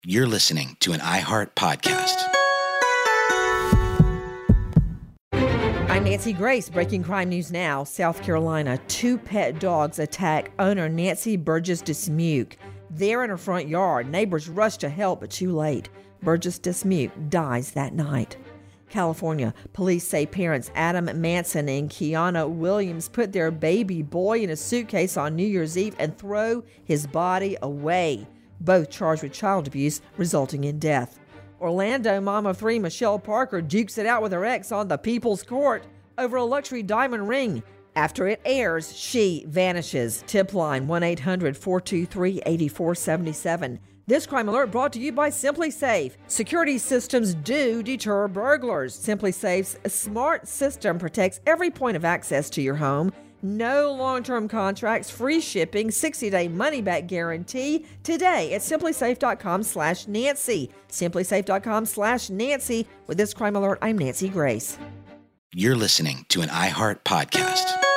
You're listening to an iHeart podcast. I'm Nancy Grace. Breaking crime news now. South Carolina, 2 pet dogs attack owner Nancy Burgess Dismuke. There in her front yard, neighbors rush to help, but too late. Burgess Dismuke dies that night. California, police say parents Adam Manson and Kiana Williams put their baby boy in a suitcase on New Year's Eve and throw his body away. Both charged with child abuse, resulting in death. Orlando mom of 3 Michelle Parker dukes it out with her ex on the People's Court over a luxury diamond ring. After it airs, she vanishes. Tip line 1-800-423-8477. This crime alert brought to you by SimpliSafe. Security systems do deter burglars. SimpliSafe's smart system protects every point of access to your home. No long-term contracts, free shipping, 60-day money-back guarantee. Today at SimpliSafe.com/Nancy. SimpliSafe.com/Nancy. With this crime alert, I'm Nancy Grace. You're listening to an iHeart podcast.